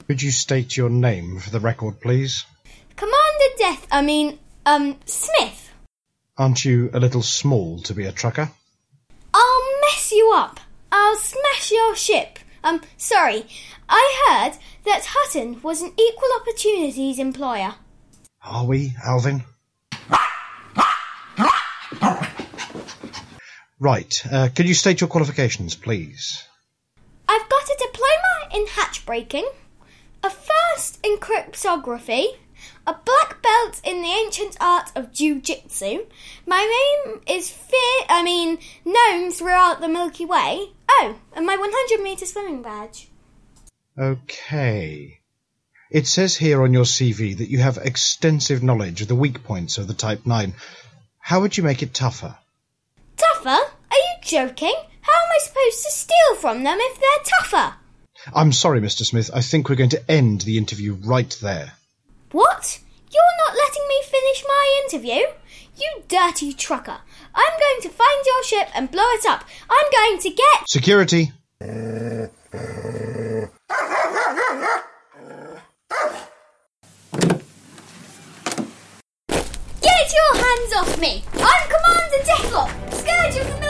Could you state your name for the record, please? Commander Smith. Aren't you a little small to be a trucker? I'll mess you up. I'll smash your ship. Sorry. I heard that Hutton was an equal opportunities employer. Are we, Alvin? Right. Could you state your qualifications, please? I've got a diploma in hatch breaking, a first in cryptography, a black belt in the ancient art of jiu-jitsu. My name is known throughout the Milky Way. Oh, and my 100-metre swimming badge. Okay. It says here on your CV that you have extensive knowledge of the weak points of the Type 9. How would you make it tougher? Tougher? Are you joking? How am I supposed to steal from them if they're tougher? I'm sorry, Mr. Smith. I think we're going to end the interview right there. What? You're not letting me finish my interview? You dirty trucker. I'm going to find your ship and blow it up. I'm going to get... Security! Get your hands off me! I'm Commander Deathlock, Scourge of the